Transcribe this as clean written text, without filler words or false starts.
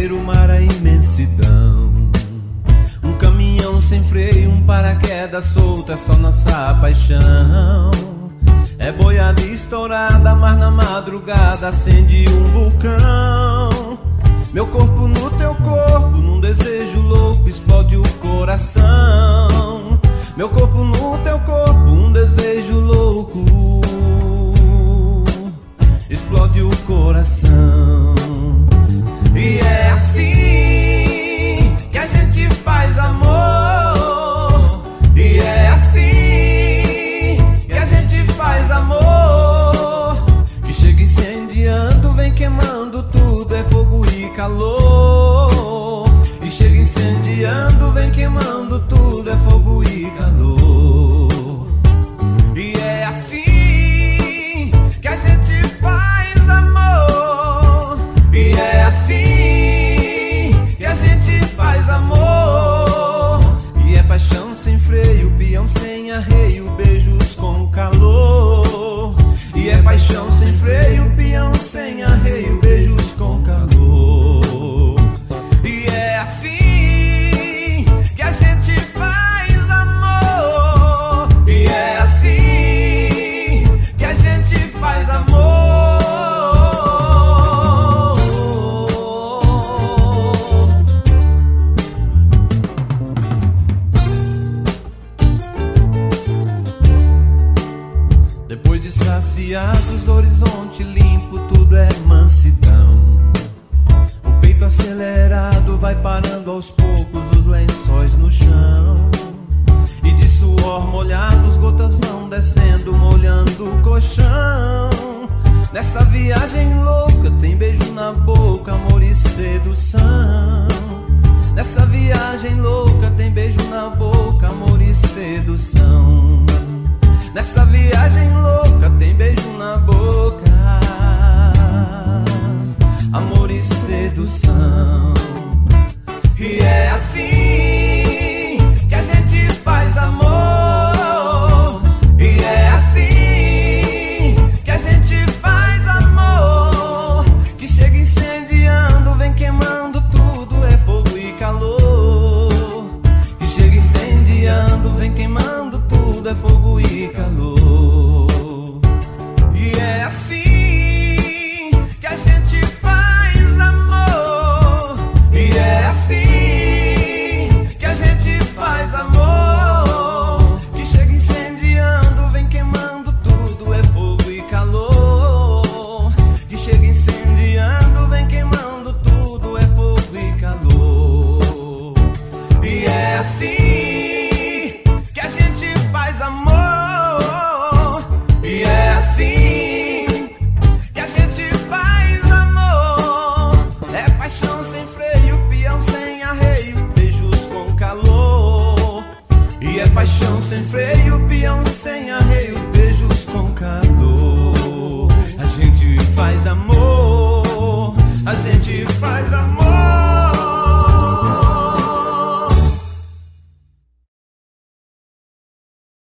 ver o mar, a imensidão. Um caminhão sem freio, um paraquedas solto, é só nossa paixão. É boiada estourada, mas na madrugada acende um vulcão. Meu corpo no teu corpo, num desejo louco, explode o coração. Meu corpo no teu corpo, um desejo louco, explode o coração. E é assim que a gente faz amor. E é assim que a gente faz amor. Que chega incendiando, vem queimando tudo, é fogo e calor. E chega incendiando, vem queimando tudo, é fogo e calor. E é assim que a gente faz amor. E é assim que a gente faz amor. E é paixão sem freio, peão sem arreio, beijos com calor. E é paixão sem freio, peão sem arreio, beijos com calor. E é assim que a gente faz amor. E é assim que a gente faz amor. Depois de saciados, horizonte limpo, tudo é mansidão. O peito acelerado vai parando aos poucos os lençóis no chão. E de suor molhado, as gotas vão descendo, molhando o colchão. Nessa viagem louca tem beijo na boca, amor e sedução. Nessa viagem louca tem beijo na boca, amor e sedução. Nessa viagem louca tem beijo na boca, amor e sedução.